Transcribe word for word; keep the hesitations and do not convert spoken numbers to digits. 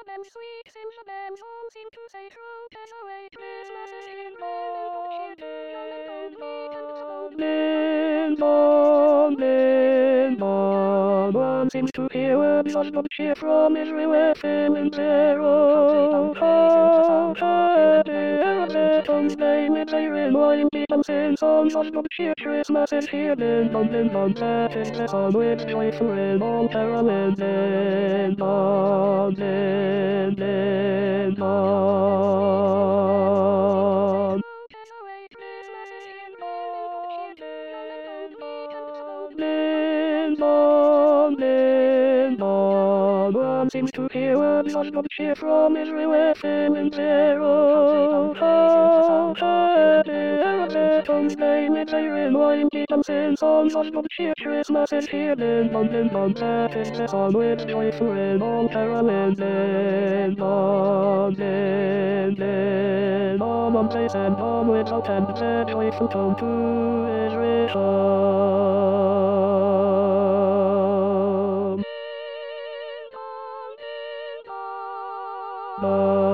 them sweet hymns of them all seem to say through days away Christmas is here, Lord, Lindon, Lindon, one seems to hear words of good cheer from Israel filling their own hearts. Tongues play with their annoying beat and sing songs of good cheer. Christmas is here, Lindon, Lindon, that is the song with joyful ring, all caroling, Lindon, Lindon, Lindon. Lindon, Lindon, one seems to hear words of good cheer from Israel filling their own hearts. Tongues play with their annoying beat and sing songs of good cheer. Christmas is here, Lindon, Lindon, that is the song with joyful ring, all caroling, Lindon, Lindon, Lindon, on place and on without and the joyful tone to Israel.